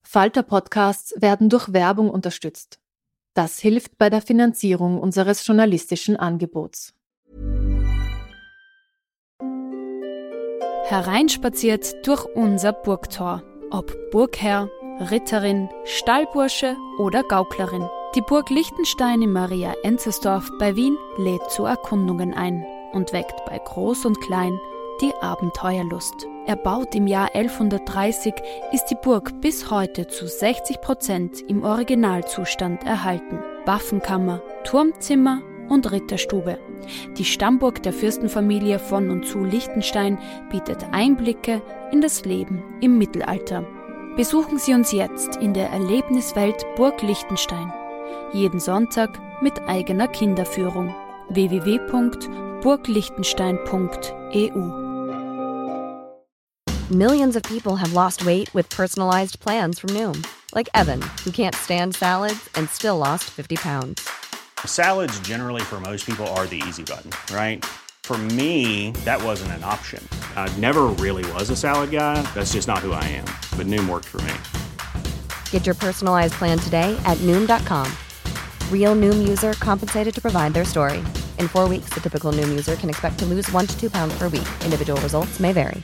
Falter-Podcasts werden durch Werbung unterstützt. Das hilft bei der Finanzierung unseres journalistischen Angebots. Hereinspaziert durch unser Burgtor. Ob Burgherr, Ritterin, Stallbursche oder Gauklerin. Die Burg Liechtenstein in Maria-Enzersdorf bei Wien lädt zu Erkundungen ein und weckt bei Groß und Klein die Abenteuerlust. Erbaut im Jahr 1130 ist die Burg bis heute zu 60% im Originalzustand erhalten. Waffenkammer, Turmzimmer und Ritterstube. Die Stammburg der Fürstenfamilie von und zu Liechtenstein bietet Einblicke in das Leben im Mittelalter. Besuchen Sie uns jetzt in der Erlebniswelt Burg Liechtenstein. Jeden Sonntag mit eigener Kinderführung. www.burgliechtenstein.eu. Millions of people have lost weight with personalized plans from Noom. Like Evan, who can't stand salads and still lost 50 pounds. Salads generally for most people are the easy button, right? For me, that wasn't an option. I never really was a salad guy. That's just not who I am. But Noom worked for me. Get your personalized plan today at Noom.com. Real Noom user compensated to provide their story. In 4 weeks, the typical Noom user can expect to lose 1 to 2 pounds per week. Individual results may vary.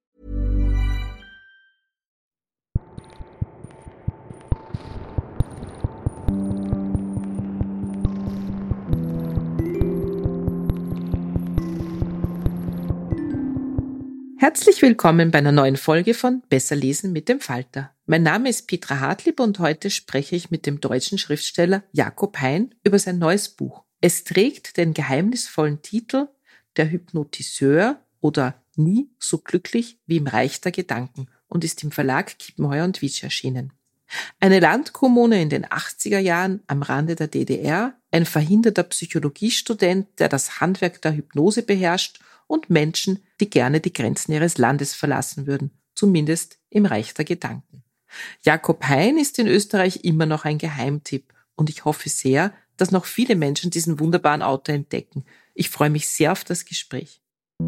Herzlich willkommen bei einer neuen Folge von Besser lesen mit dem Falter. Mein Name ist Petra Hartlieb und heute spreche ich mit dem deutschen Schriftsteller Jakob Hein über sein neues Buch. Es trägt den geheimnisvollen Titel Der Hypnotiseur oder Nie so glücklich wie im Reich der Gedanken und ist im Verlag Kiepenheuer und Witsch erschienen. Eine Landkommune in den 80er Jahren am Rande der DDR, ein verhinderter Psychologiestudent, der das Handwerk der Hypnose beherrscht und Menschen, die gerne die Grenzen ihres Landes verlassen würden, zumindest im Reich der Gedanken. Jakob Hein ist in Österreich immer noch ein Geheimtipp und ich hoffe sehr, dass noch viele Menschen diesen wunderbaren Autor entdecken. Ich freue mich sehr auf das Gespräch.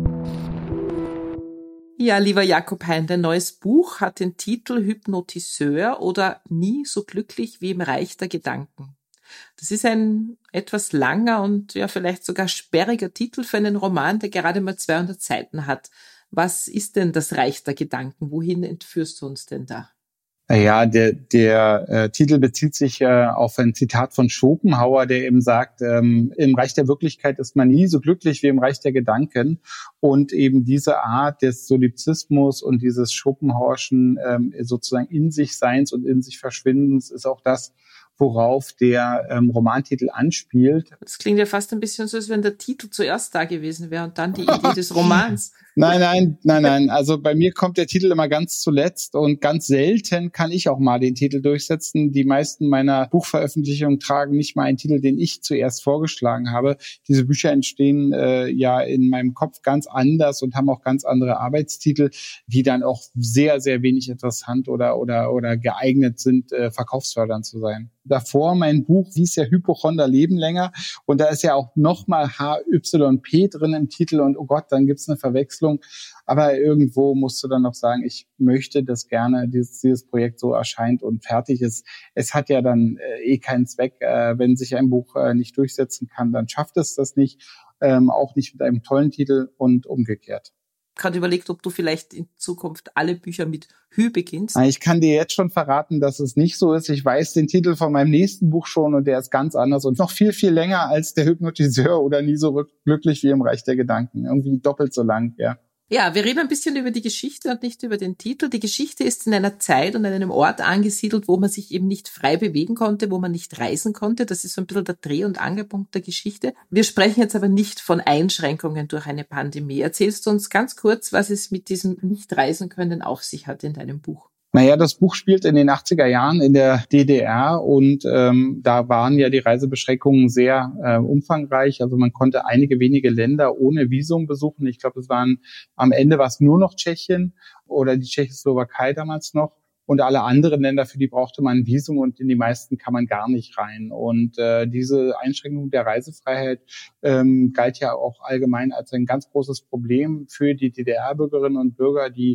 Ja, lieber Jakob Hein, dein neues Buch hat den Titel Hypnotiseur oder Nie so glücklich wie im Reich der Gedanken. Das ist ein etwas langer und ja vielleicht sogar sperriger Titel für einen Roman, der gerade mal 200 Seiten hat. Was ist denn das Reich der Gedanken? Wohin entführst du uns denn da? Ja, der Titel bezieht sich auf ein Zitat von Schopenhauer, der eben sagt, im Reich der Wirklichkeit ist man nie so glücklich wie im Reich der Gedanken. Und eben diese Art des Solipsismus und dieses Schopenhauerschen sozusagen in sich Seins und in sich Verschwindens ist auch das, worauf der Romantitel anspielt. Das klingt ja fast ein bisschen so, als wenn der Titel zuerst da gewesen wäre und dann die Idee des Romans. Nein. Also bei mir kommt der Titel immer ganz zuletzt und ganz selten kann ich auch mal den Titel durchsetzen. Die meisten meiner Buchveröffentlichungen tragen nicht mal einen Titel, den ich zuerst vorgeschlagen habe. Diese Bücher entstehen ja in meinem Kopf ganz anders und haben auch ganz andere Arbeitstitel, die dann auch sehr, sehr wenig interessant oder geeignet sind, verkaufsfördernd zu sein. Davor mein Buch hieß ja Hypochonder leben länger und da ist ja auch nochmal HYP drin im Titel und oh Gott, dann gibt's eine Verwechslung. Aber irgendwo musst du dann noch sagen, ich möchte, dass gerne dieses Projekt so erscheint und fertig ist. Es hat ja dann keinen Zweck, wenn sich ein Buch nicht durchsetzen kann, dann schafft es das nicht, auch nicht mit einem tollen Titel und umgekehrt. Gerade überlegt, ob du vielleicht in Zukunft alle Bücher mit Hü beginnst. Ich kann dir jetzt schon verraten, dass es nicht so ist. Ich weiß den Titel von meinem nächsten Buch schon und der ist ganz anders und noch viel, viel länger als Der Hypnotiseur oder Nie so glücklich wie im Reich der Gedanken. Irgendwie doppelt so lang, ja. Ja, wir reden ein bisschen über die Geschichte und nicht über den Titel. Die Geschichte ist in einer Zeit und an einem Ort angesiedelt, wo man sich eben nicht frei bewegen konnte, wo man nicht reisen konnte. Das ist so ein bisschen der Dreh- und Angelpunkt der Geschichte. Wir sprechen jetzt aber nicht von Einschränkungen durch eine Pandemie. Erzählst du uns ganz kurz, was es mit diesem Nicht-Reisen-Können auf sich hat in deinem Buch? Naja, das Buch spielt in den 80er Jahren in der DDR und da waren ja die Reisebeschränkungen sehr umfangreich. Also man konnte einige wenige Länder ohne Visum besuchen. Ich glaube, am Ende war es nur noch Tschechien oder die Tschechoslowakei damals noch. Und alle anderen Länder, für die brauchte man ein Visum und in die meisten kann man gar nicht rein. Und diese Einschränkung der Reisefreiheit galt ja auch allgemein als ein ganz großes Problem für die DDR-Bürgerinnen und Bürger, die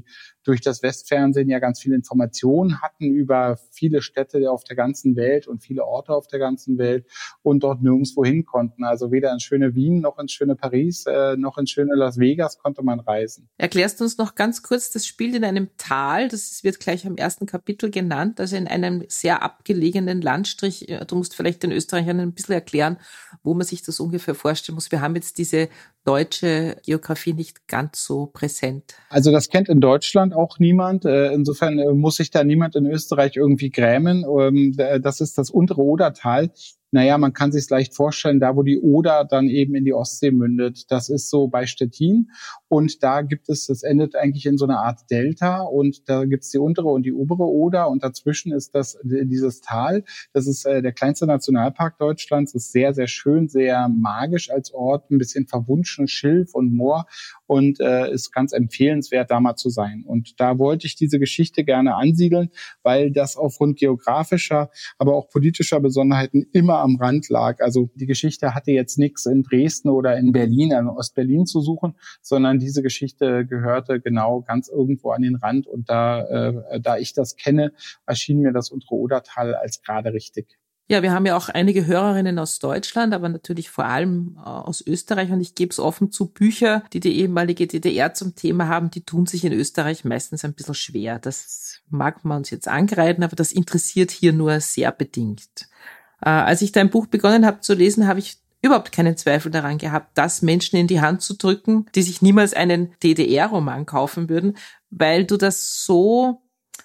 durch das Westfernsehen ja ganz viele Informationen hatten über viele Städte auf der ganzen Welt und viele Orte auf der ganzen Welt und dort nirgendwo hin konnten. Also weder ins schöne Wien noch ins schöne Paris noch ins schöne Las Vegas konnte man reisen. Erklärst du uns noch ganz kurz, das spielt in einem Tal, das wird gleich im ersten Kapitel genannt, also in einem sehr abgelegenen Landstrich. Du musst vielleicht den Österreichern ein bisschen erklären, wo man sich das ungefähr vorstellen muss. Wir haben jetzt diese deutsche Geografie nicht ganz so präsent. Also das kennt in Deutschland auch niemand. Insofern muss sich da niemand in Österreich irgendwie grämen. Das ist das untere Odertal. Naja, man kann sich es leicht vorstellen, da wo die Oder dann eben in die Ostsee mündet. Das ist so bei Stettin. Und da gibt es, das endet eigentlich in so einer Art Delta. Und da gibt es die untere und die obere Oder. Und dazwischen ist dieses Tal. Das ist der kleinste Nationalpark Deutschlands. Ist sehr, sehr schön, sehr magisch als Ort. Ein bisschen verwunschen, Schilf und Moor. Und ist ganz empfehlenswert, da mal zu sein. Und da wollte ich diese Geschichte gerne ansiedeln, weil das aufgrund geografischer, aber auch politischer Besonderheiten immer am Rand lag. Also die Geschichte hatte jetzt nichts in Dresden oder in Berlin, in Ostberlin zu suchen, sondern diese Geschichte gehörte genau ganz irgendwo an den Rand. Und da ich das kenne, erschien mir das untere Odertal als gerade richtig. Ja, wir haben ja auch einige Hörerinnen aus Deutschland, aber natürlich vor allem aus Österreich. Und ich gebe es offen zu, Bücher, die die ehemalige DDR zum Thema haben, die tun sich in Österreich meistens ein bisschen schwer. Das mag man uns jetzt angreifen, aber das interessiert hier nur sehr bedingt. Als ich dein Buch begonnen habe zu lesen, habe ich überhaupt keinen Zweifel daran gehabt, das Menschen in die Hand zu drücken, die sich niemals einen DDR-Roman kaufen würden, weil du das so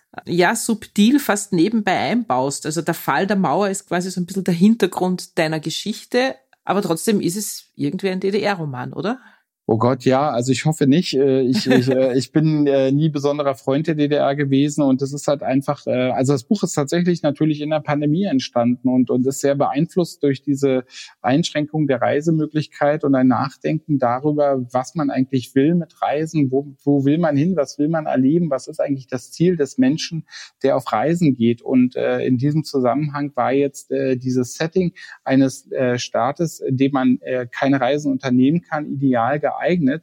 subtil fast nebenbei einbaust. Also der Fall der Mauer ist quasi so ein bisschen der Hintergrund deiner Geschichte, aber trotzdem ist es irgendwie ein DDR-Roman, oder? Oh Gott, ja, also ich hoffe nicht. Ich bin nie besonderer Freund der DDR gewesen und das ist halt einfach, also das Buch ist tatsächlich natürlich in der Pandemie entstanden und ist sehr beeinflusst durch diese Einschränkung der Reisemöglichkeit und ein Nachdenken darüber, was man eigentlich will mit Reisen, wo will man hin, was will man erleben, was ist eigentlich das Ziel des Menschen, der auf Reisen geht. Und in diesem Zusammenhang war jetzt dieses Setting eines Staates, in dem man keine Reisen unternehmen kann, ideal geeignet.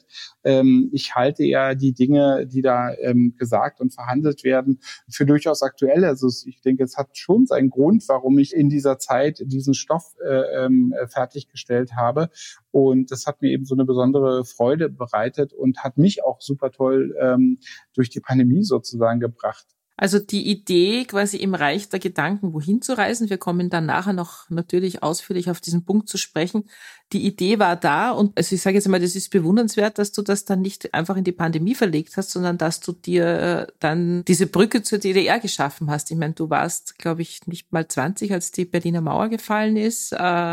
Ich halte ja die Dinge, die da gesagt und verhandelt werden, für durchaus aktuell. Also ich denke, es hat schon seinen Grund, warum ich in dieser Zeit diesen Stoff fertiggestellt habe. Und das hat mir eben so eine besondere Freude bereitet und hat mich auch super toll durch die Pandemie sozusagen gebracht. Also die Idee, quasi im Reich der Gedanken wohin zu reisen, wir kommen dann nachher noch natürlich ausführlich auf diesen Punkt zu sprechen. Die Idee war da und also ich sage jetzt mal, das ist bewundernswert, dass du das dann nicht einfach in die Pandemie verlegt hast, sondern dass du dir dann diese Brücke zur DDR geschaffen hast. Ich meine, du warst, glaube ich, nicht mal 20, als die Berliner Mauer gefallen ist.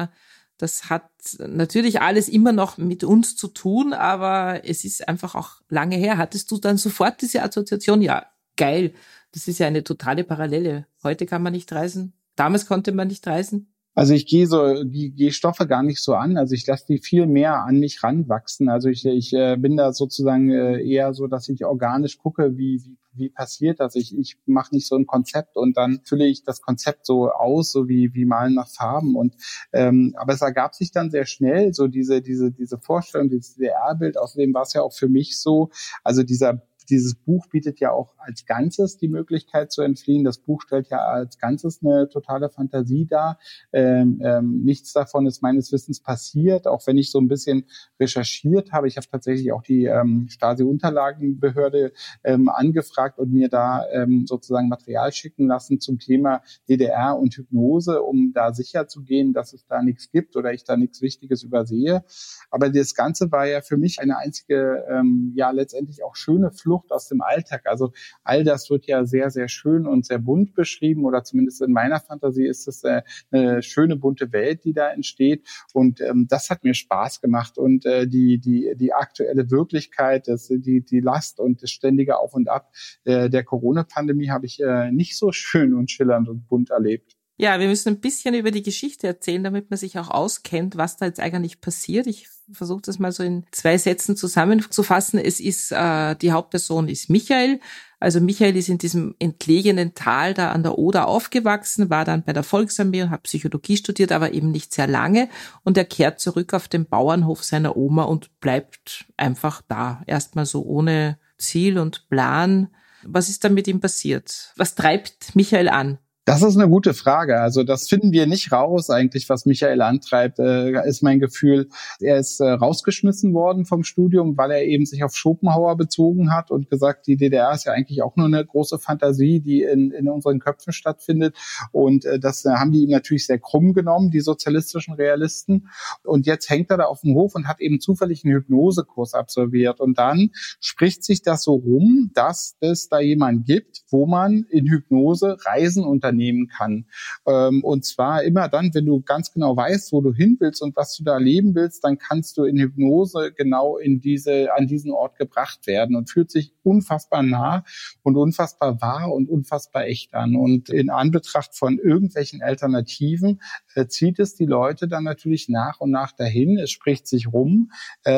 Das hat natürlich alles immer noch mit uns zu tun, aber es ist einfach auch lange her. Hattest du dann sofort diese Assoziation? Ja, geil. Das ist ja eine totale Parallele. Heute kann man nicht reisen. Damals konnte man nicht reisen. Also ich gehe Stoffe gar nicht so an. Also ich lasse die viel mehr an mich ranwachsen. Also ich bin da sozusagen eher so, dass ich organisch gucke, wie passiert das. Ich mache nicht so ein Konzept und dann fülle ich das Konzept so aus, so wie Malen nach Farben. Und aber es ergab sich dann sehr schnell so diese Vorstellung, dieses DDR-Bild. Außerdem war es ja auch für mich so, also dieses Buch bietet ja auch als Ganzes die Möglichkeit zu entfliehen. Das Buch stellt ja als Ganzes eine totale Fantasie dar. Nichts davon ist meines Wissens passiert, auch wenn ich so ein bisschen recherchiert habe. Ich habe tatsächlich auch die Stasi-Unterlagenbehörde angefragt und mir da sozusagen Material schicken lassen zum Thema DDR und Hypnose, um da sicher zu gehen, dass es da nichts gibt oder ich da nichts Wichtiges übersehe. Aber das Ganze war ja für mich eine einzige, letztendlich auch schöne Flucht aus dem Alltag. Also all das wird ja sehr, sehr schön und sehr bunt beschrieben oder zumindest in meiner Fantasie ist es eine schöne, bunte Welt, die da entsteht und das hat mir Spaß gemacht und die aktuelle Wirklichkeit, die Last und das ständige Auf und Ab der Corona-Pandemie habe ich nicht so schön und schillernd und bunt erlebt. Ja, wir müssen ein bisschen über die Geschichte erzählen, damit man sich auch auskennt, was da jetzt eigentlich passiert. Ich versuche das mal so in 2 Sätzen zusammenzufassen. Es ist, die Hauptperson ist Michael. Also Michael ist in diesem entlegenen Tal da an der Oder aufgewachsen, war dann bei der Volksarmee und hat Psychologie studiert, aber eben nicht sehr lange. Und er kehrt zurück auf den Bauernhof seiner Oma und bleibt einfach da. Erstmal so ohne Ziel und Plan. Was ist dann mit ihm passiert? Was treibt Michael an? Das ist eine gute Frage. Also das finden wir nicht raus eigentlich, was Michael antreibt, ist mein Gefühl. Er ist rausgeschmissen worden vom Studium, weil er eben sich auf Schopenhauer bezogen hat und gesagt, die DDR ist ja eigentlich auch nur eine große Fantasie, die in unseren Köpfen stattfindet. Und das haben die ihm natürlich sehr krumm genommen, die sozialistischen Realisten. Und jetzt hängt er da auf dem Hof und hat eben zufällig einen Hypnosekurs absolviert. Und dann spricht sich das so rum, dass es da jemanden gibt, wo man in Hypnose Reisen unternehmen kann. Und zwar immer dann, wenn du ganz genau weißt, wo du hin willst und was du da erleben willst, dann kannst du in Hypnose genau an diesen Ort gebracht werden und fühlt sich unfassbar nah und unfassbar wahr und unfassbar echt an. Und in Anbetracht von irgendwelchen Alternativen zieht es die Leute dann natürlich nach und nach dahin. Es spricht sich rum.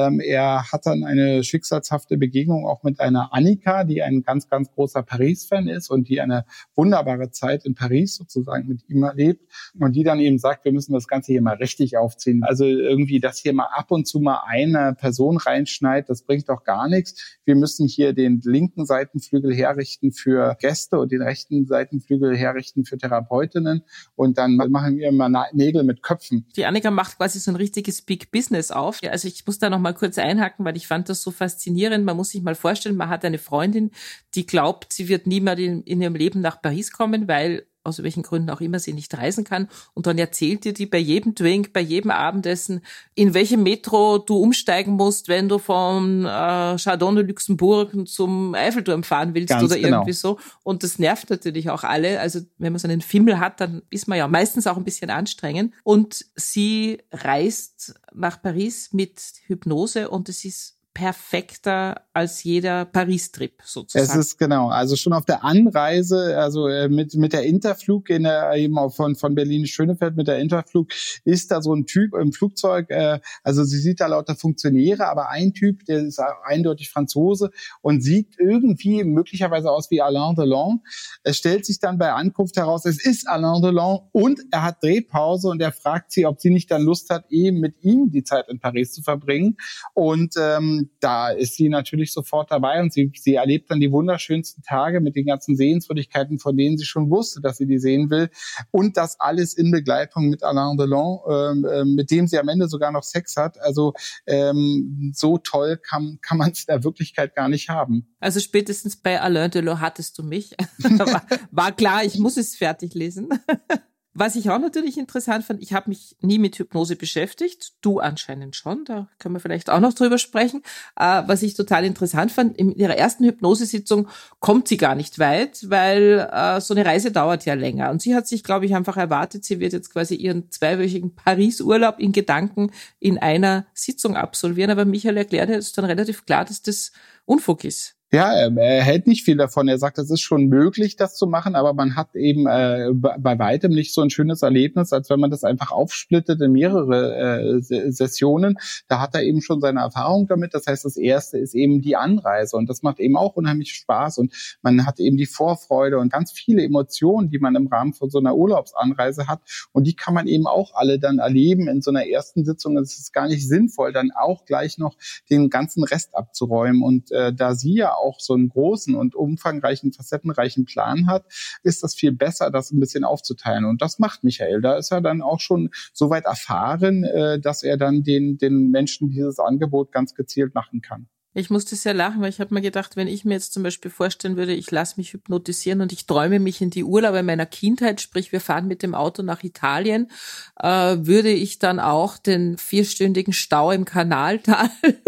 Er hat dann eine schicksalshafte Begegnung auch mit einer Annika, die ein ganz, ganz großer Paris-Fan ist und die eine wunderbare Zeit in Paris sozusagen mit ihm erlebt und die dann eben sagt, wir müssen das Ganze hier mal richtig aufziehen. Also irgendwie, dass hier mal ab und zu mal eine Person reinschneit, das bringt doch gar nichts. Wir müssen hier den linken Seitenflügel herrichten für Gäste und den rechten Seitenflügel herrichten für Therapeutinnen und dann machen wir mal Nägel mit Köpfen. Die Annika macht quasi so ein richtiges Big Business auf. Ja, also ich muss da noch mal kurz einhaken, weil ich fand das so faszinierend. Man muss sich mal vorstellen, man hat eine Freundin, die glaubt, sie wird niemals in ihrem Leben nach Paris kommen, weil aus welchen Gründen auch immer sie nicht reisen kann. Und dann erzählt dir die bei jedem Drink, bei jedem Abendessen, in welchem Metro du umsteigen musst, wenn du vom Chardon de Luxembourg zum Eiffelturm fahren willst. Ganz oder genau. Irgendwie so. Und das nervt natürlich auch alle. Also wenn man so einen Fimmel hat, dann ist man ja meistens auch ein bisschen anstrengend. Und sie reist nach Paris mit Hypnose und es ist perfekter als jeder Paris-Trip sozusagen. Es ist genau, also schon auf der Anreise, also mit der Interflug eben auch von Berlin-Schönefeld mit der Interflug ist da so ein Typ im Flugzeug, also sie sieht da lauter Funktionäre, aber ein Typ, der ist eindeutig Franzose und sieht irgendwie möglicherweise aus wie Alain Delon. Es stellt sich dann bei Ankunft heraus, es ist Alain Delon und er hat Drehpause und er fragt sie, ob sie nicht dann Lust hat, eben mit ihm die Zeit in Paris zu verbringen und da ist sie natürlich sofort dabei und sie erlebt dann die wunderschönsten Tage mit den ganzen Sehenswürdigkeiten, von denen sie schon wusste, dass sie die sehen will. Und das alles in Begleitung mit Alain Delon, mit dem sie am Ende sogar noch Sex hat. Also so toll kann man es in der Wirklichkeit gar nicht haben. Also spätestens bei Alain Delon hattest du mich. war klar, ich muss es fertig lesen. Was ich auch natürlich interessant fand, ich habe mich nie mit Hypnose beschäftigt, du anscheinend schon, da können wir vielleicht auch noch drüber sprechen. Was ich total interessant fand, in ihrer ersten Hypnosesitzung kommt sie gar nicht weit, weil so eine Reise dauert ja länger. Und sie hat sich, glaube ich, einfach erwartet, sie wird jetzt quasi ihren 2-wöchigen Paris-Urlaub in Gedanken in einer Sitzung absolvieren. Aber Michael erklärt jetzt dann relativ klar, dass das Unfug ist. Ja, er hält nicht viel davon. Er sagt, es ist schon möglich, das zu machen, aber man hat eben bei weitem nicht so ein schönes Erlebnis, als wenn man das einfach aufsplittet in mehrere Sessionen. Da hat er eben schon seine Erfahrung damit. Das heißt, das erste ist eben die Anreise und das macht eben auch unheimlich Spaß und man hat eben die Vorfreude und ganz viele Emotionen, die man im Rahmen von so einer Urlaubsanreise hat und die kann man eben auch alle dann erleben in so einer ersten Sitzung. Es ist gar nicht sinnvoll, dann auch gleich noch den ganzen Rest abzuräumen und da sie ja auch so einen großen und umfangreichen, facettenreichen Plan hat, ist das viel besser, das ein bisschen aufzuteilen. Und das macht Michael. Da ist er dann auch schon so weit erfahren, dass er dann den Menschen dieses Angebot ganz gezielt machen kann. Ich musste sehr lachen, weil ich habe mir gedacht, wenn ich mir jetzt zum Beispiel vorstellen würde, ich lasse mich hypnotisieren und ich träume mich in die Urlaube meiner Kindheit, sprich wir fahren mit dem Auto nach Italien, würde ich dann auch den 4-stündigen Stau im Kanaltal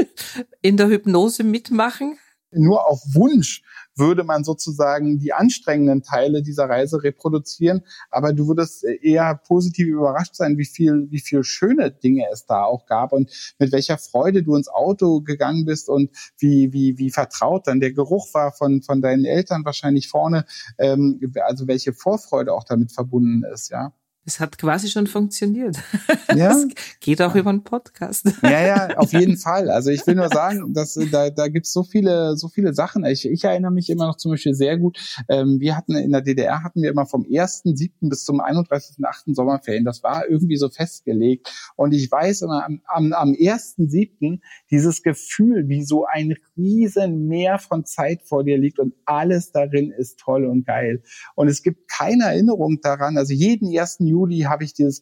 in der Hypnose mitmachen? Nur auf Wunsch würde man sozusagen die anstrengenden Teile dieser Reise reproduzieren, aber du würdest eher positiv überrascht sein, wie viel schöne Dinge es da auch gab und mit welcher Freude du ins Auto gegangen bist und wie vertraut dann der Geruch war von deinen Eltern wahrscheinlich vorne, also welche Vorfreude auch damit verbunden ist, ja. Es hat quasi schon funktioniert. Ja? Das geht auch über einen Podcast. Ja, auf jeden Fall. Also ich will nur sagen, dass da gibt's so viele Sachen. Ich erinnere mich immer noch zum Beispiel sehr gut. Wir hatten in der DDR immer vom 1.7. bis zum 31.8. Sommerferien. Das war irgendwie so festgelegt. Und ich weiß immer am 1.7. dieses Gefühl, wie so ein riesen Meer von Zeit vor dir liegt und alles darin ist toll und geil. Und es gibt keine Erinnerung daran. Also jeden 1. Juli habe ich dieses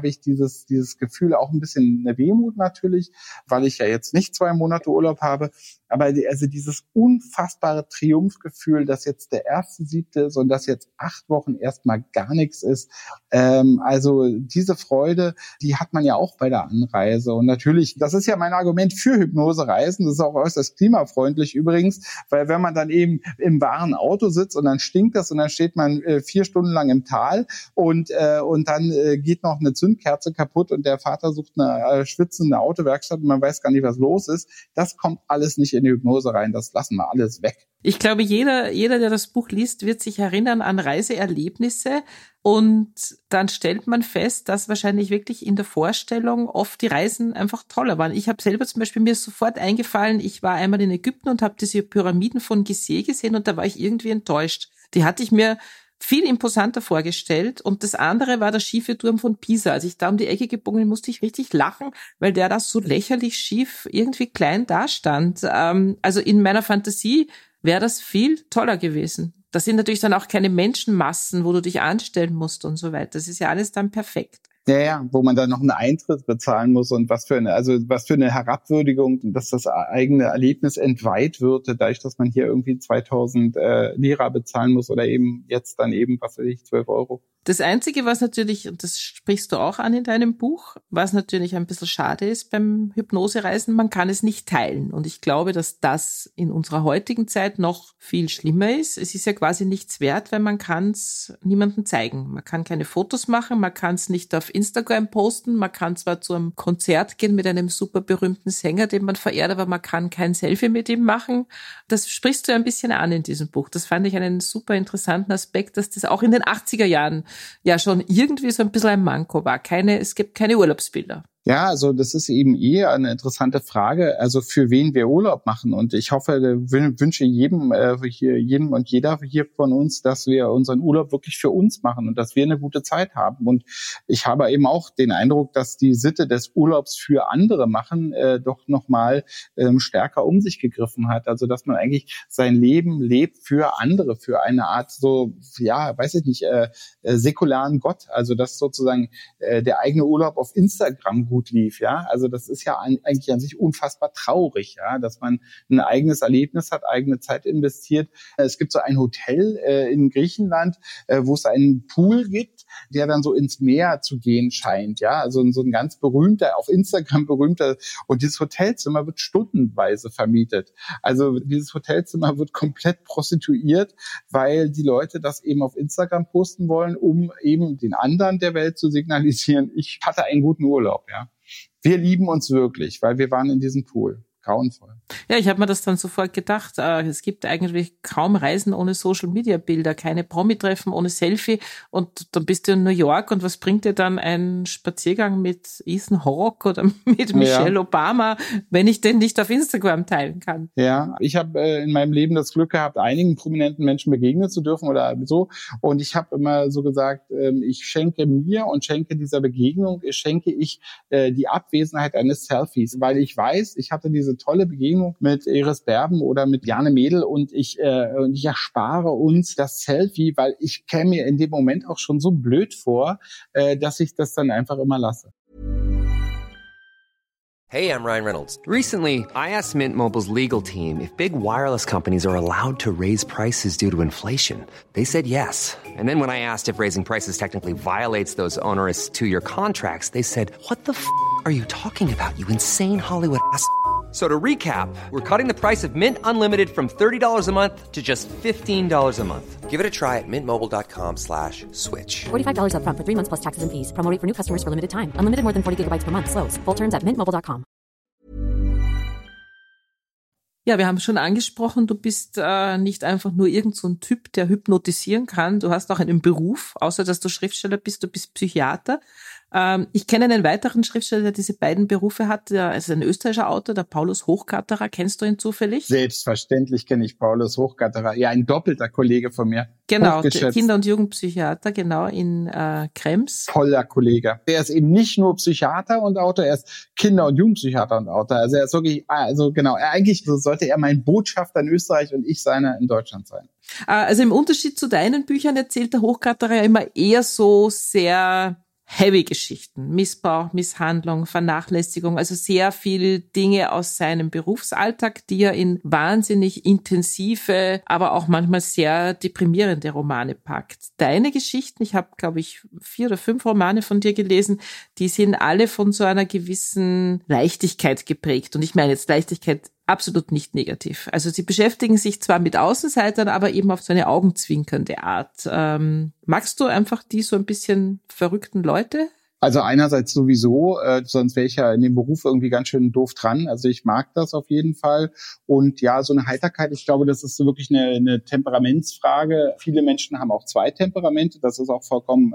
Gefühl, auch ein bisschen eine Wehmut natürlich, weil ich ja jetzt nicht 2 Monate Urlaub habe. Aber also dieses unfassbare Triumphgefühl, dass jetzt der 1.7. ist und dass jetzt 8 Wochen erstmal gar nichts ist. Also diese Freude, die hat man ja auch bei der Anreise. Und natürlich, das ist ja mein Argument für Hypnosereisen. Das ist auch äußerst klimafreundlich übrigens, weil wenn man dann eben im wahren Auto sitzt und dann stinkt das und dann steht man 4 Stunden lang im Tal und dann geht noch eine Zündkerze kaputt und der Vater sucht eine schwitzende Autowerkstatt und man weiß gar nicht, was los ist. Das kommt alles nicht in die Hypnose rein. Das lassen wir alles weg. Ich glaube, jeder, der das Buch liest, wird sich erinnern an Reiseerlebnisse. Und dann stellt man fest, dass wahrscheinlich wirklich in der Vorstellung oft die Reisen einfach toller waren. Ich habe selber zum Beispiel, mir ist sofort eingefallen, ich war einmal in Ägypten und habe diese Pyramiden von Gizeh gesehen und da war ich irgendwie enttäuscht. Die hatte ich mir viel imposanter vorgestellt. Und das andere war der schiefe Turm von Pisa. Als ich da um die Ecke gebogen bin, musste ich richtig lachen, weil der da so lächerlich schief irgendwie klein dastand. Also in meiner Fantasie wäre das viel toller gewesen. Das sind natürlich dann auch keine Menschenmassen, wo du dich anstellen musst und so weiter. Das ist ja alles dann perfekt. Ja, wo man dann noch einen Eintritt bezahlen muss und was für eine Herabwürdigung, dass das eigene Erlebnis entweiht wird, dadurch, dass man hier irgendwie 2000 Lira bezahlen muss oder eben jetzt dann eben, was weiß ich, 12 Euro. Das Einzige, was natürlich, und das sprichst du auch an in deinem Buch, was natürlich ein bisschen schade ist beim Hypnosereisen, man kann es nicht teilen. Und ich glaube, dass das in unserer heutigen Zeit noch viel schlimmer ist. Es ist ja quasi nichts wert, weil man kann es niemandem zeigen. Man kann keine Fotos machen, man kann es nicht auf Instagram posten, man kann zwar zu einem Konzert gehen mit einem super berühmten Sänger, den man verehrt, aber man kann kein Selfie mit ihm machen. Das sprichst du ein bisschen an in diesem Buch. Das fand ich einen super interessanten Aspekt, dass das auch in den 80er Jahren ja schon irgendwie so ein bisschen ein Manko war. Es gibt keine Urlaubsbilder. Ja, also das ist eben eine interessante Frage, also für wen wir Urlaub machen. Und ich hoffe, wünsche jedem und jeder hier von uns, dass wir unseren Urlaub wirklich für uns machen und dass wir eine gute Zeit haben. Und ich habe eben auch den Eindruck, dass die Sitte des Urlaubs für andere machen doch nochmal stärker um sich gegriffen hat. Also dass man eigentlich sein Leben lebt für andere, für eine Art so, ja, weiß ich nicht, säkularen Gott. Also dass sozusagen der eigene Urlaub auf Instagram gut lief, ja. Also das ist ja eigentlich an sich unfassbar traurig, ja, dass man ein eigenes Erlebnis hat, eigene Zeit investiert. Es gibt so ein Hotel in Griechenland, wo es einen Pool gibt, der dann so ins Meer zu gehen scheint, ja. Also so ein ganz berühmter, auf Instagram berühmter, und dieses Hotelzimmer wird stundenweise vermietet. Also dieses Hotelzimmer wird komplett prostituiert, weil die Leute das eben auf Instagram posten wollen, um eben den anderen der Welt zu signalisieren, ich hatte einen guten Urlaub, ja. Wir lieben uns wirklich, weil wir waren in diesem Pool. Grauenvoll. Ja, ich habe mir das dann sofort gedacht, es gibt eigentlich kaum Reisen ohne Social-Media-Bilder, keine Promi-Treffen ohne Selfie und dann bist du in New York und was bringt dir dann ein Spaziergang mit Ethan Hawke oder mit Michelle Obama, wenn ich den nicht auf Instagram teilen kann? Ja, ich habe in meinem Leben das Glück gehabt, einigen prominenten Menschen begegnen zu dürfen oder so, und ich habe immer so gesagt, ich schenke mir und schenke dieser Begegnung, die Abwesenheit eines Selfies, weil ich weiß, ich hatte diese tolle Begegnung mit Iris Berben oder mit Jane Mädel und ich erspare uns das Selfie, weil ich käme mir in dem Moment auch schon so blöd vor, dass ich das dann einfach immer lasse. Hey, I'm Ryan Reynolds. Recently, I asked Mint Mobile's legal team if big wireless companies are allowed to raise prices due to inflation. They said yes. And then when I asked if raising prices technically violates those onerous 2-year contracts, they said, "What the f*** are you talking about, you insane Hollywood ass?" So to recap, we're cutting the price of Mint Unlimited from $30 a month to just $15 a month. Give it a try at mintmobile.com/switch. $45 up front for 3 months plus taxes and fees. Promo rate for new customers for limited time. Unlimited more than 40 gigabytes per month slows. Full terms at mintmobile.com. Ja, wir haben schon angesprochen, du bist nicht einfach nur irgend so ein Typ, der hypnotisieren kann. Du hast auch einen Beruf, außer dass du Schriftsteller bist, du bist Psychiater. Ich kenne einen weiteren Schriftsteller, der diese beiden Berufe hat. Er ist ein österreichischer Autor, der Paulus Hochgatterer. Kennst du ihn zufällig? Selbstverständlich kenne ich Paulus Hochgatterer. Ja, ein doppelter Kollege von mir. Genau, Kinder- und Jugendpsychiater, genau, in Krems. Toller Kollege. Er ist eben nicht nur Psychiater und Autor, er ist Kinder- und Jugendpsychiater und Autor. Also er ist wirklich, eigentlich sollte er mein Botschafter in Österreich und ich seiner in Deutschland sein. Also im Unterschied zu deinen Büchern erzählt der Hochgatterer ja immer eher so sehr heavy Geschichten, Missbrauch, Misshandlung, Vernachlässigung, also sehr viel Dinge aus seinem Berufsalltag, die er in wahnsinnig intensive, aber auch manchmal sehr deprimierende Romane packt. Deine Geschichten, ich habe, glaube ich, 4 oder 5 Romane von dir gelesen, die sind alle von so einer gewissen Leichtigkeit geprägt. Und ich meine jetzt Leichtigkeit absolut nicht negativ. Also sie beschäftigen sich zwar mit Außenseitern, aber eben auf so eine augenzwinkernde Art. Magst du einfach die so ein bisschen verrückten Leute? Also einerseits sowieso, sonst wäre ich ja in dem Beruf irgendwie ganz schön doof dran. Also ich mag das auf jeden Fall. Und ja, so eine Heiterkeit, ich glaube, das ist so wirklich eine Temperamentsfrage. Viele Menschen haben auch 2 Temperamente. Das ist auch vollkommen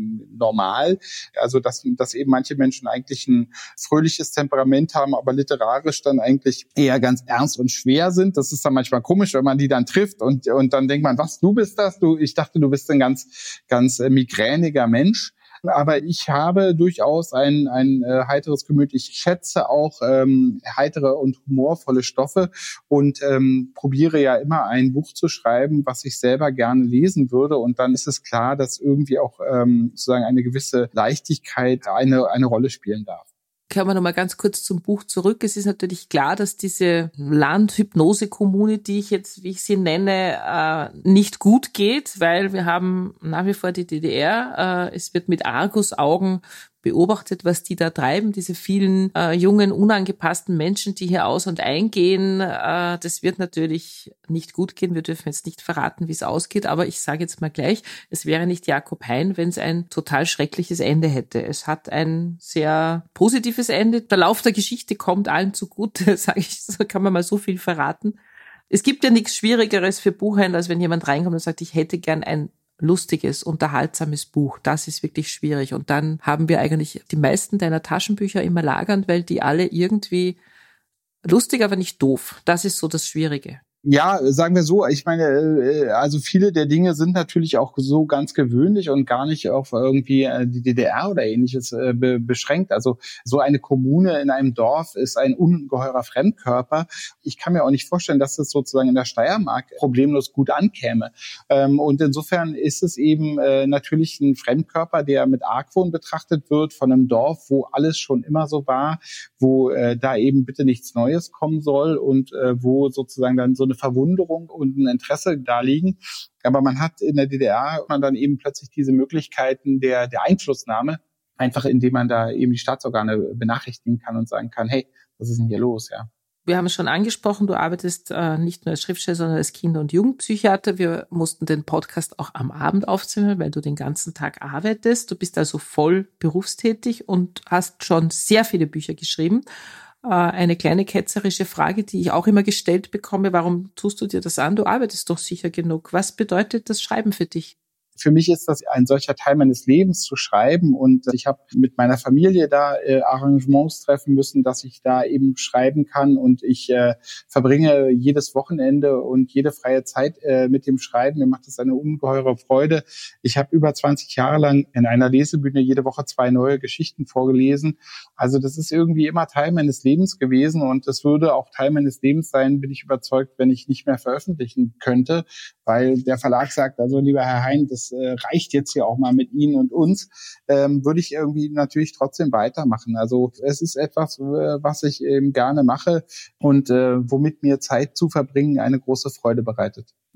normal. Also dass eben manche Menschen eigentlich ein fröhliches Temperament haben, aber literarisch dann eigentlich eher ganz ernst und schwer sind. Das ist dann manchmal komisch, wenn man die dann trifft und dann denkt man, was, du bist das? Ich dachte, du bist ein ganz, ganz migräniger Mensch. Aber ich habe durchaus ein heiteres Gemüt. Ich schätze auch heitere und humorvolle Stoffe und probiere ja immer ein Buch zu schreiben, was ich selber gerne lesen würde. Und dann ist es klar, dass irgendwie auch sozusagen eine gewisse Leichtigkeit eine Rolle spielen darf. Kommen wir nochmal ganz kurz zum Buch zurück. Es ist natürlich klar, dass diese Land-Hypnose-Community, wie ich sie nenne, nicht gut geht, weil wir haben nach wie vor die DDR. Es wird mit Argusaugen beobachtet, was die da treiben, diese vielen jungen, unangepassten Menschen, die hier aus- und eingehen. Das wird natürlich nicht gut gehen. Wir dürfen jetzt nicht verraten, wie es ausgeht, aber ich sage jetzt mal gleich, es wäre nicht Jakob Hein, wenn es ein total schreckliches Ende hätte. Es hat ein sehr positives Ende. Der Lauf der Geschichte kommt allen zugute, sage ich, so kann man mal so viel verraten. Es gibt ja nichts Schwierigeres für Buchhändler, als wenn jemand reinkommt und sagt, ich hätte gern ein lustiges, unterhaltsames Buch. Das ist wirklich schwierig. Und dann haben wir eigentlich die meisten deiner Taschenbücher immer lagernd, weil die alle irgendwie lustig, aber nicht doof. Das ist so das Schwierige. Ja, sagen wir so, ich meine, also viele der Dinge sind natürlich auch so ganz gewöhnlich und gar nicht auf irgendwie die DDR oder Ähnliches beschränkt. Also so eine Kommune in einem Dorf ist ein ungeheurer Fremdkörper. Ich kann mir auch nicht vorstellen, dass das sozusagen in der Steiermark problemlos gut ankäme. Und insofern ist es eben natürlich ein Fremdkörper, der mit Argwohn betrachtet wird von einem Dorf, wo alles schon immer so war, wo da eben bitte nichts Neues kommen soll und wo sozusagen dann so eine Verwunderung und ein Interesse da liegen. Aber man hat in der DDR dann eben plötzlich diese Möglichkeiten der Einflussnahme, einfach indem man da eben die Staatsorgane benachrichtigen kann und sagen kann, hey, was ist denn hier los? Ja. Wir haben es schon angesprochen, du arbeitest nicht nur als Schriftsteller, sondern als Kinder- und Jugendpsychiater. Wir mussten den Podcast auch am Abend aufzeichnen, weil du den ganzen Tag arbeitest. Du bist also voll berufstätig und hast schon sehr viele Bücher geschrieben. Eine kleine ketzerische Frage, die ich auch immer gestellt bekomme. Warum tust du dir das an? Du arbeitest doch sicher genug. Was bedeutet das Schreiben für dich? Für mich ist das ein solcher Teil meines Lebens zu schreiben und ich habe mit meiner Familie da Arrangements treffen müssen, dass ich da eben schreiben kann und ich verbringe jedes Wochenende und jede freie Zeit mit dem Schreiben. Mir macht das eine ungeheure Freude. Ich habe über 20 Jahre lang in einer Lesebühne jede Woche 2 neue Geschichten vorgelesen. Also das ist irgendwie immer Teil meines Lebens gewesen und es würde auch Teil meines Lebens sein, bin ich überzeugt, wenn ich nicht mehr veröffentlichen könnte, weil der Verlag sagt, also lieber Herr Hein, das reicht jetzt hier auch mal mit Ihnen und uns, würde ich irgendwie natürlich trotzdem weitermachen. Also es ist etwas, was ich eben gerne mache und womit mir Zeit zu verbringen eine große Freude bereitet.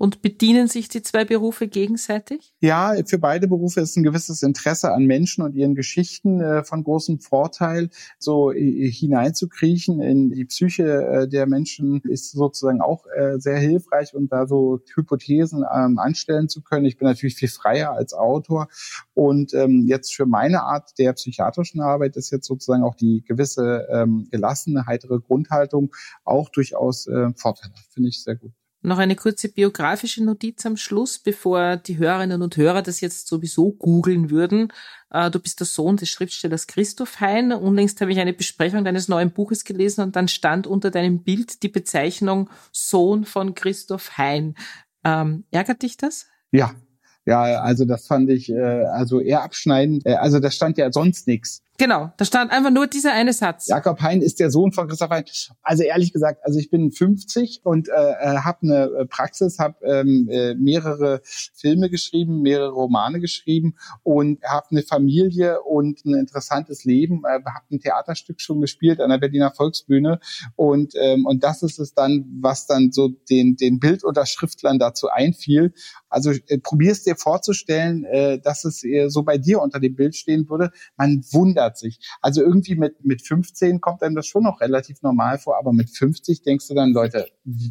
Und bedienen sich die zwei Berufe gegenseitig? Ja, für beide Berufe ist ein gewisses Interesse an Menschen und ihren Geschichten von großem Vorteil. So hineinzukriechen in die Psyche der Menschen ist sozusagen auch sehr hilfreich und da so Hypothesen anstellen zu können. Ich bin natürlich viel freier als Autor und jetzt für meine Art der psychiatrischen Arbeit ist jetzt sozusagen auch die gewisse gelassene, heitere Grundhaltung auch durchaus vorteilhaft. Finde ich sehr gut. Noch eine kurze biografische Notiz am Schluss, bevor die Hörerinnen und Hörer das jetzt sowieso googeln würden. Du bist der Sohn des Schriftstellers Christoph Hein. Unlängst habe ich eine Besprechung deines neuen Buches gelesen und dann stand unter deinem Bild die Bezeichnung Sohn von Christoph Hein. Ärgert dich das? Ja, also das fand ich also eher abschneidend. Also da stand ja sonst nichts. Genau, da stand einfach nur dieser eine Satz. Jakob Hein ist der Sohn von Christoph Hein. Also ehrlich gesagt, also ich bin 50 und habe eine Praxis, habe mehrere Filme geschrieben, mehrere Romane geschrieben und habe eine Familie und ein interessantes Leben. Habe ein Theaterstück schon gespielt an der Berliner Volksbühne und das ist es dann, was dann so den Bildunterschriftlern dazu einfiel. Also probier es dir vorzustellen, dass es so bei dir unter dem Bild stehen würde. Man wundert sich. Also irgendwie mit 15 kommt einem das schon noch relativ normal vor, aber mit 50 denkst du dann, Leute,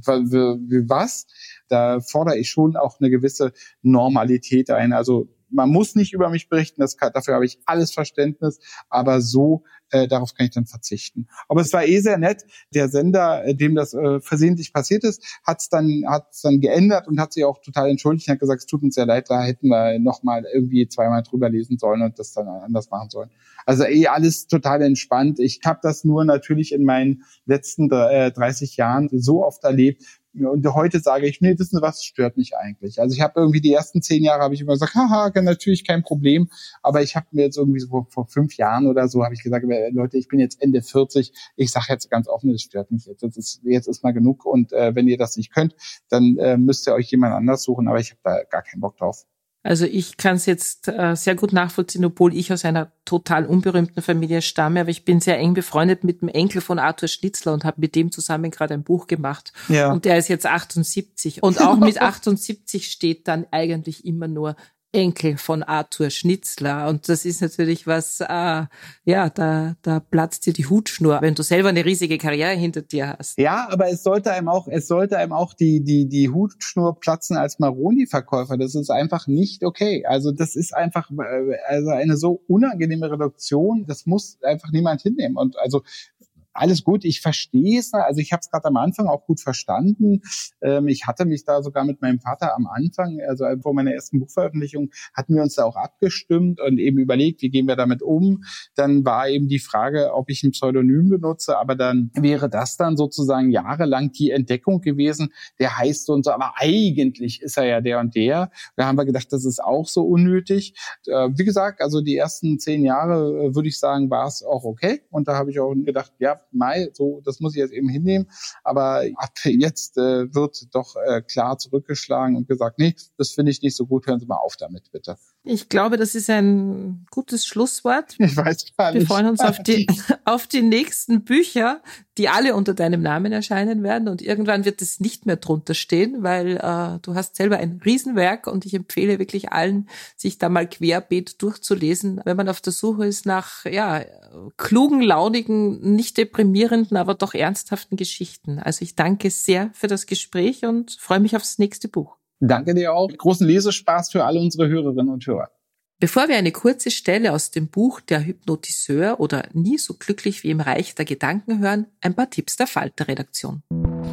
was? Da fordere ich schon auch eine gewisse Normalität ein. Also man muss nicht über mich berichten, dafür habe ich alles Verständnis, aber so, darauf kann ich dann verzichten. Aber es war sehr nett. Der Sender, dem das versehentlich passiert ist, hat's dann geändert und hat sich auch total entschuldigt und hat gesagt, es tut uns sehr leid, da hätten wir nochmal irgendwie zweimal drüber lesen sollen und das dann anders machen sollen. Also alles total entspannt. Ich habe das nur natürlich in meinen letzten 30 Jahren so oft erlebt. Und heute sage ich, nee, wissen Sie was, stört mich eigentlich. Also ich habe irgendwie die ersten 10 Jahre habe ich immer gesagt, haha, natürlich kein Problem. Aber ich habe mir jetzt irgendwie so vor 5 Jahren oder so habe ich gesagt, Leute, ich bin jetzt Ende 40. Ich sage jetzt ganz offen, das stört mich jetzt. Jetzt ist mal genug. Und wenn ihr das nicht könnt, dann müsst ihr euch jemand anders suchen. Aber ich habe da gar keinen Bock drauf. Also ich kann es jetzt sehr gut nachvollziehen, obwohl ich aus einer total unberühmten Familie stamme, aber ich bin sehr eng befreundet mit dem Enkel von Arthur Schnitzler und habe mit dem zusammen gerade ein Buch gemacht. Ja. Und der ist jetzt 78 und auch mit 78 steht dann eigentlich immer nur Enkel von Arthur Schnitzler. Und das ist natürlich was, da platzt dir die Hutschnur, wenn du selber eine riesige Karriere hinter dir hast. Ja, aber es sollte einem auch die Hutschnur platzen als Maroni-Verkäufer. Das ist einfach nicht okay. Also das ist einfach eine so unangenehme Reduktion. Das muss einfach niemand hinnehmen. Und also alles gut, ich verstehe es. Also ich habe es gerade am Anfang auch gut verstanden. Ich hatte mich da sogar mit meinem Vater am Anfang, also vor meiner ersten Buchveröffentlichung, hatten wir uns da auch abgestimmt und eben überlegt, wie gehen wir damit um. Dann war eben die Frage, ob ich ein Pseudonym benutze, aber dann wäre das dann sozusagen jahrelang die Entdeckung gewesen, der heißt so und so, aber eigentlich ist er ja der und der. Da haben wir gedacht, das ist auch so unnötig. Wie gesagt, also die ersten 10 Jahre, würde ich sagen, war es auch okay. Und da habe ich auch gedacht, ja, so, das muss ich jetzt eben hinnehmen. Aber ab jetzt wird doch klar zurückgeschlagen und gesagt, nee, das finde ich nicht so gut, hören Sie mal auf damit, bitte. Ich glaube, das ist ein gutes Schlusswort. Ich weiß gar nicht. Wir freuen uns auf die nächsten Bücher, die alle unter deinem Namen erscheinen werden und irgendwann wird es nicht mehr drunter stehen, weil du hast selber ein Riesenwerk und ich empfehle wirklich allen, sich da mal querbeet durchzulesen, wenn man auf der Suche ist nach klugen, launigen, nicht deprimierenden, aber doch ernsthaften Geschichten. Also ich danke sehr für das Gespräch und freue mich aufs nächste Buch. Danke dir auch. Großen Lesespaß für alle unsere Hörerinnen und Hörer. Bevor wir eine kurze Stelle aus dem Buch Der Hypnotiseur oder Nie so glücklich wie im Reich der Gedanken hören, ein paar Tipps der Falter-Redaktion.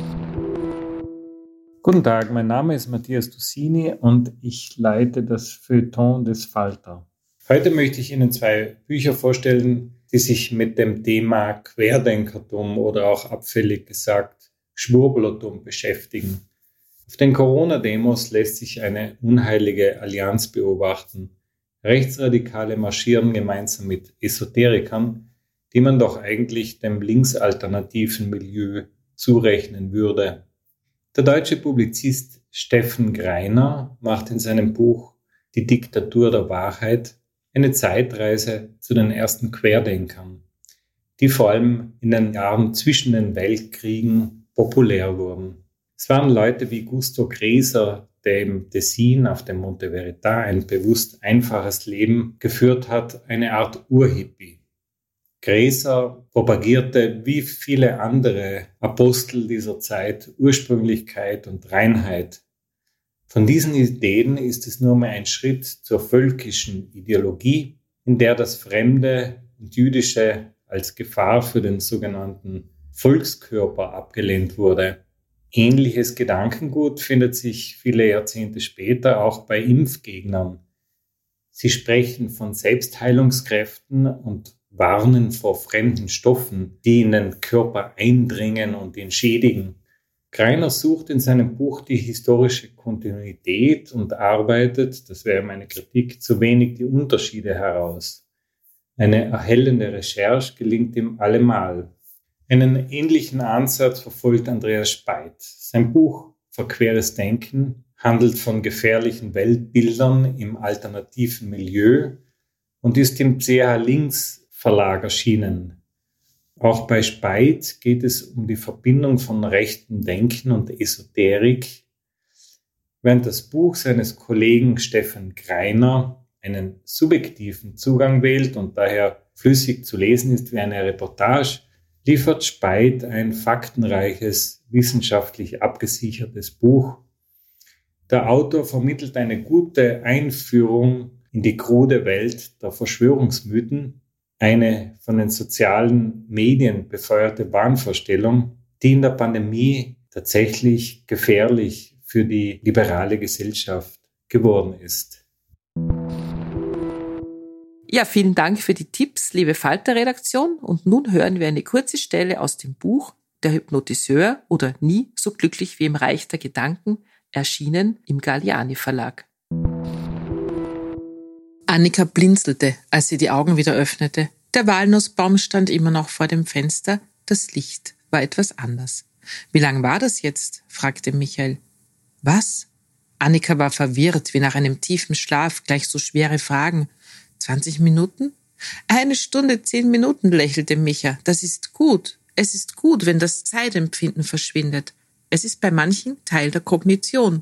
Guten Tag, mein Name ist Matthias Dussini und ich leite das Feuilleton des Falter. Heute möchte ich Ihnen 2 Bücher vorstellen, die sich mit dem Thema Querdenkertum oder auch abfällig gesagt Schwurblertum beschäftigen. Auf den Corona-Demos lässt sich eine unheilige Allianz beobachten. Rechtsradikale marschieren gemeinsam mit Esoterikern, die man doch eigentlich dem linksalternativen Milieu zurechnen würde. Der deutsche Publizist Steffen Greiner macht in seinem Buch Die Diktatur der Wahrheit eine Zeitreise zu den ersten Querdenkern, die vor allem in den Jahren zwischen den Weltkriegen populär wurden. Es waren Leute wie Gusto Gräser, der im Tessin auf dem Monte Verita ein bewusst einfaches Leben geführt hat, eine Art Urhippie. Gräser propagierte wie viele andere Apostel dieser Zeit Ursprünglichkeit und Reinheit. Von diesen Ideen ist es nur mehr ein Schritt zur völkischen Ideologie, in der das Fremde und Jüdische als Gefahr für den sogenannten Volkskörper abgelehnt wurde. Ähnliches Gedankengut findet sich viele Jahrzehnte später auch bei Impfgegnern. Sie sprechen von Selbstheilungskräften und warnen vor fremden Stoffen, die in den Körper eindringen und ihn schädigen. Greiner sucht in seinem Buch die historische Kontinuität und arbeitet, das wäre meine Kritik, zu wenig die Unterschiede heraus. Eine erhellende Recherche gelingt ihm allemal. Einen ähnlichen Ansatz verfolgt Andreas Speit. Sein Buch Verqueres Denken handelt von gefährlichen Weltbildern im alternativen Milieu und ist im CH Links Verlag erschienen. Auch bei Speit geht es um die Verbindung von rechtem Denken und Esoterik, während das Buch seines Kollegen Stefan Greiner einen subjektiven Zugang wählt und daher flüssig zu lesen ist wie eine Reportage, liefert Speit ein faktenreiches, wissenschaftlich abgesichertes Buch. Der Autor vermittelt eine gute Einführung in die krude Welt der Verschwörungsmythen, eine von den sozialen Medien befeuerte Wahnvorstellung, die in der Pandemie tatsächlich gefährlich für die liberale Gesellschaft geworden ist. Ja, vielen Dank für die Tipps, liebe Falter-Redaktion. Und nun hören wir eine kurze Stelle aus dem Buch Der Hypnotiseur oder Nie so glücklich wie im Reich der Gedanken, erschienen im Galliani Verlag. Annika blinzelte, als sie die Augen wieder öffnete. Der Walnussbaum stand immer noch vor dem Fenster, das Licht war etwas anders. »Wie lang war das jetzt?« fragte Michael. »Was?« Annika war verwirrt, wie nach einem tiefen Schlaf, gleich so schwere Fragen. 20 Minuten? 1 Stunde, 10 Minuten, lächelte Micha. Das ist gut. Es ist gut, wenn das Zeitempfinden verschwindet. Es ist bei manchen Teil der Kognition.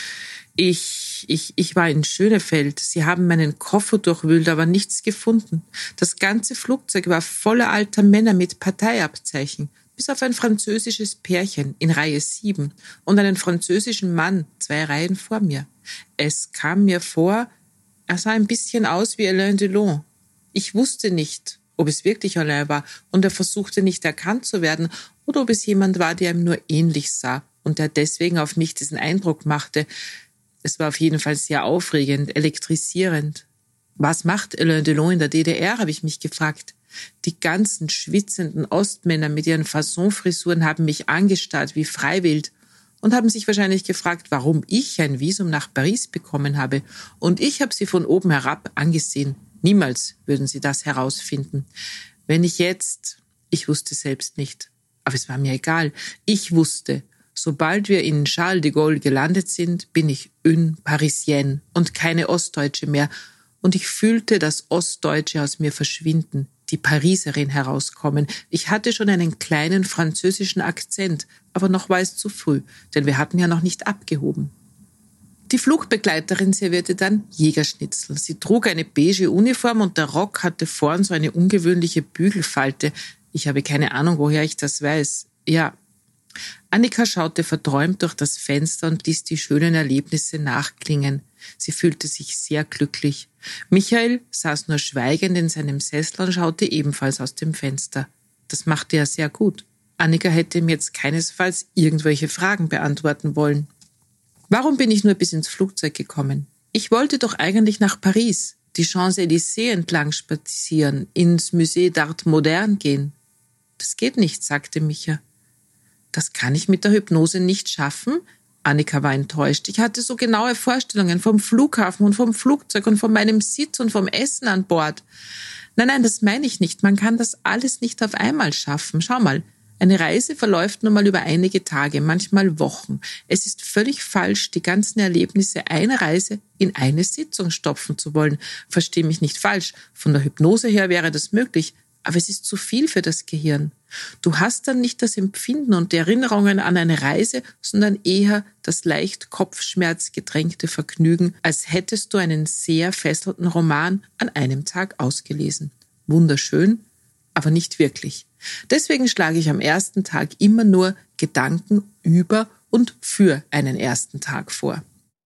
Ich war in Schönefeld. Sie haben meinen Koffer durchwühlt, aber nichts gefunden. Das ganze Flugzeug war voller alter Männer mit Parteiabzeichen, bis auf ein französisches Pärchen in Reihe 7 und einen französischen Mann 2 Reihen vor mir. Es kam mir vor, er sah ein bisschen aus wie Alain Delon. Ich wusste nicht, ob es wirklich Alain war und er versuchte nicht erkannt zu werden oder ob es jemand war, der ihm nur ähnlich sah und der deswegen auf mich diesen Eindruck machte. Es war auf jeden Fall sehr aufregend, elektrisierend. Was macht Alain Delon in der DDR, habe ich mich gefragt. Die ganzen schwitzenden Ostmänner mit ihren Fasson-Frisuren haben mich angestarrt wie Freiwild und haben sich wahrscheinlich gefragt, warum ich ein Visum nach Paris bekommen habe. Und ich habe sie von oben herab angesehen. Niemals würden sie das herausfinden. Wenn ich wusste selbst nicht, aber es war mir egal. Ich wusste, sobald wir in Charles de Gaulle gelandet sind, bin ich une Parisienne und keine Ostdeutsche mehr. Und ich fühlte das Ostdeutsche aus mir verschwinden, die Pariserin herauskommen. Ich hatte schon einen kleinen französischen Akzent, aber noch war es zu früh, denn wir hatten ja noch nicht abgehoben. Die Flugbegleiterin servierte dann Jägerschnitzel. Sie trug eine beige Uniform und der Rock hatte vorn so eine ungewöhnliche Bügelfalte. Ich habe keine Ahnung, woher ich das weiß. Ja, Annika schaute verträumt durch das Fenster und ließ die schönen Erlebnisse nachklingen. Sie fühlte sich sehr glücklich. Michael saß nur schweigend in seinem Sessel und schaute ebenfalls aus dem Fenster. Das machte er sehr gut. Annika hätte ihm jetzt keinesfalls irgendwelche Fragen beantworten wollen. Warum bin ich nur bis ins Flugzeug gekommen? Ich wollte doch eigentlich nach Paris, die Champs-Élysées entlang spazieren, ins Musée d'Art Moderne gehen. Das geht nicht, sagte Micha. Das kann ich mit der Hypnose nicht schaffen? Annika war enttäuscht. Ich hatte so genaue Vorstellungen vom Flughafen und vom Flugzeug und von meinem Sitz und vom Essen an Bord. Nein, das meine ich nicht. Man kann das alles nicht auf einmal schaffen. Schau mal, eine Reise verläuft nun mal über einige Tage, manchmal Wochen. Es ist völlig falsch, die ganzen Erlebnisse einer Reise in eine Sitzung stopfen zu wollen. Versteh mich nicht falsch. Von der Hypnose her wäre das möglich. Aber es ist zu viel für das Gehirn. Du hast dann nicht das Empfinden und die Erinnerungen an eine Reise, sondern eher das leicht kopfschmerzgetränkte Vergnügen, als hättest du einen sehr fesselnden Roman an einem Tag ausgelesen. Wunderschön, aber nicht wirklich. Deswegen schlage ich am ersten Tag immer nur Gedanken über und für einen ersten Tag vor.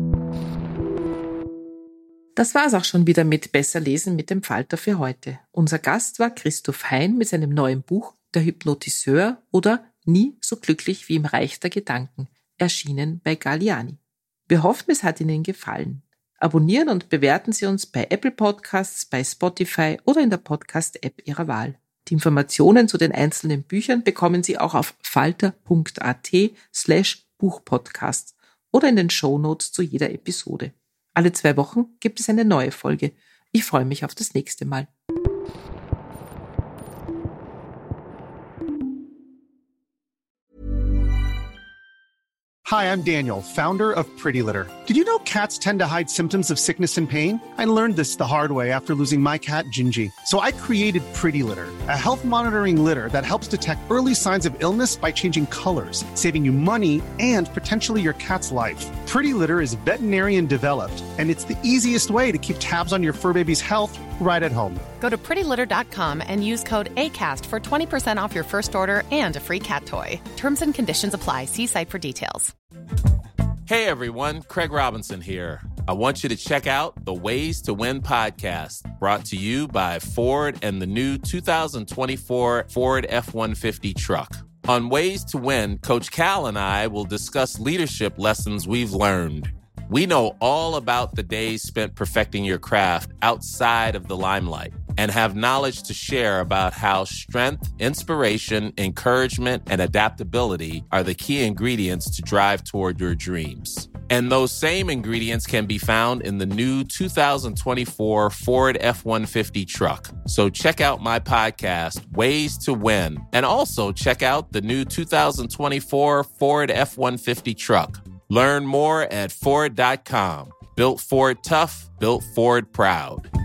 Das war's auch schon wieder mit Besser lesen mit dem Falter für heute. Unser Gast war Christoph Hein mit seinem neuen Buch Der Hypnotiseur oder Nie so glücklich wie im Reich der Gedanken, erschienen bei Galliani. Wir hoffen, es hat Ihnen gefallen. Abonnieren und bewerten Sie uns bei Apple Podcasts, bei Spotify oder in der Podcast-App Ihrer Wahl. Die Informationen zu den einzelnen Büchern bekommen Sie auch auf falter.at/Buchpodcast oder in den Shownotes zu jeder Episode. Alle 2 Wochen gibt es eine neue Folge. Ich freue mich auf das nächste Mal. Hi, I'm Daniel, founder of Pretty Litter. Did you know cats tend to hide symptoms of sickness and pain? I learned this the hard way after losing my cat, Gingy. So I created Pretty Litter, a health monitoring litter that helps detect early signs of illness by changing colors, saving you money and potentially your cat's life. Pretty Litter is veterinarian developed, and it's the easiest way to keep tabs on your fur baby's health right at home. Go to prettylitter.com and use code ACAST for 20% off your first order and a free cat toy. Terms and conditions apply. See site for details. Hey everyone, Craig Robinson here. I want you to check out the Ways to Win podcast, brought to you by Ford and the new 2024 Ford F-150 truck. On Ways to Win, Coach Cal and I will discuss leadership lessons we've learned. We know all about the days spent perfecting your craft outside of the limelight and have knowledge to share about how strength, inspiration, encouragement, and adaptability are the key ingredients to drive toward your dreams. And those same ingredients can be found in the new 2024 Ford F-150 truck. So check out my podcast, Ways to Win, and also check out the new 2024 Ford F-150 truck. Learn more at Ford.com. Built Ford tough, built Ford proud.